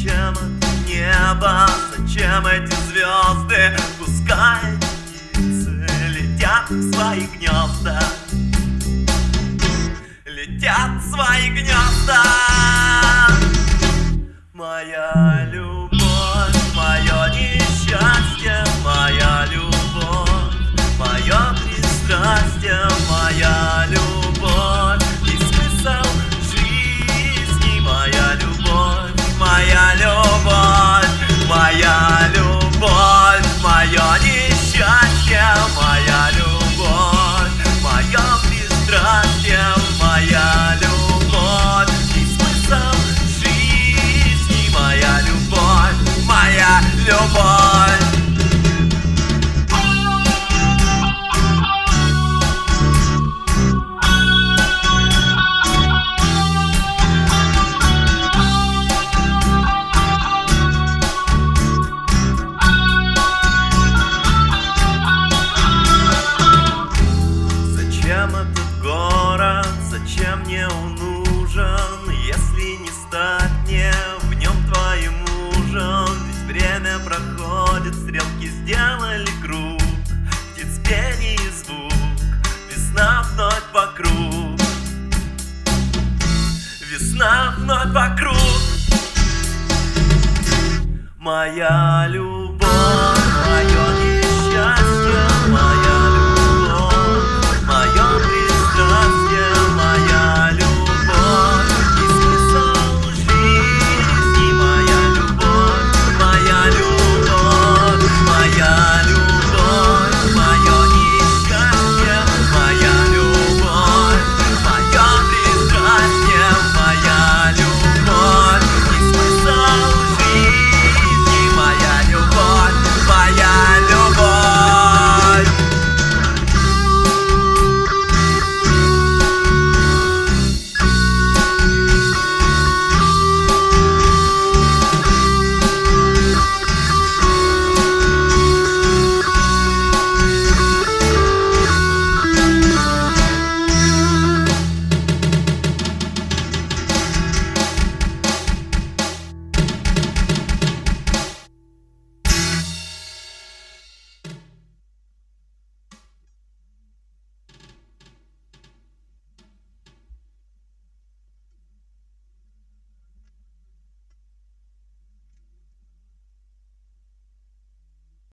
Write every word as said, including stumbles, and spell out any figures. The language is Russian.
Зачем это небо, зачем эти звезды? Пускай птицы летят в свои гнезда, летят в свои гнезда. Моя любовь, мое несчастье, моя любовь, мое пристрастие, моя любовь и смысл жизни, моя любовь, моя любовь, моя любовь, мое несчастье, моя любовь, мое пристрастие, моя любовь и смысл жизни, моя любовь, моя любовь. Зачем этот город, зачем мне он нужен, если не стать мне в нем твоим мужем? Ведь время проходит, стрелки сделали круг, птиц пение и звук, весна вновь вокруг, весна вновь вокруг. Моя любовь,